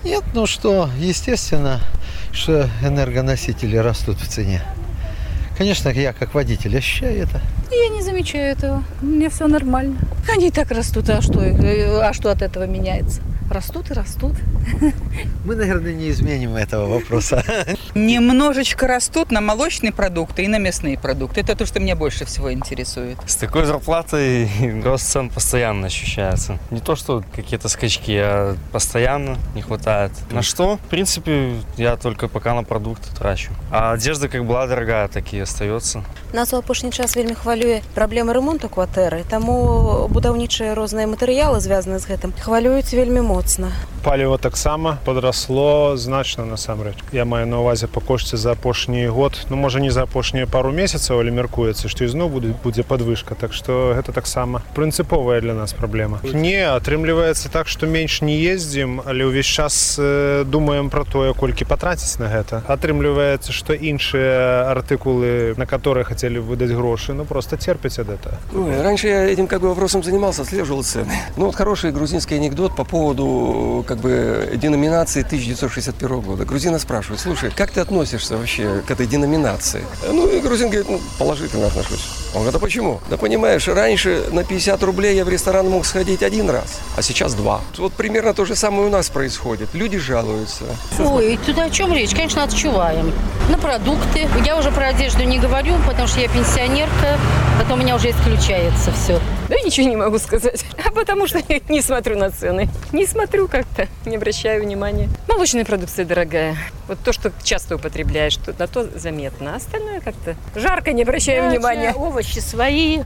Нет, ну что, естественно, что энергоносители растут в цене. Конечно, я как водитель ощущаю это. Я не замечаю этого. У меня все нормально. Они и так растут, а что от этого меняется? Растут и растут. Мы, наверное, не изменим этого вопроса. Немножечко растут на молочные продукты и на мясные продукты. Это то, что меня больше всего интересует. С такой зарплатой рост цен постоянно ощущается. Не то, что какие-то скачки, а постоянно не хватает. На что? В принципе, я только пока на продукты трачу. А одежда как была дорогая, так и остается. Нас у апошні час вельмі хвалює праблема ремонту кватэри, таму будаўнічыя розныя матэрыялы, звязаныя з гэтым, хвалююць вельмі моцна. Паліва таксама падрасло значна насамрэч. Я маю на ўвазе па кошце за апошні год, ну можа не за апошнія пару месяцаў, але мяркуецца, што ізноў будзе падвышка, так што гэта таксама прынцыповая для нас праблема. Не, атрымліваецца так, што менш не ездзім, але ўвесь час думаем пра тое, колькі патраціць на гэта. Атрымліваецца, што іншыя артыкулы, на которые хотели выдать гроши, но просто терпите от этого. Раньше я этим вопросом занимался, отслеживал цены. Ну вот хороший грузинский анекдот по поводу деноминации 1961 года. Грузина спрашивает: слушай, как ты относишься вообще к этой деноминации? Ну и грузин говорит: положительно отношусь. Он говорит: а почему? Да понимаешь, раньше на 50 рублей я в ресторан мог сходить один раз, а сейчас 2. Вот примерно то же самое у нас происходит. Люди жалуются. Ой, туда о чем речь? Конечно, отчуваем. На продукты. Я уже про одежду не говорю, потому что я пенсионерка, потом у меня уже исключается все. Да ничего не могу сказать, потому что я не смотрю на цены. Не смотрю как-то, не обращаю внимания. Молочная продукция дорогая. Вот то, что часто употребляешь, на то заметно. А остальное как-то жарко, не обращаю внимания. Овощи свои.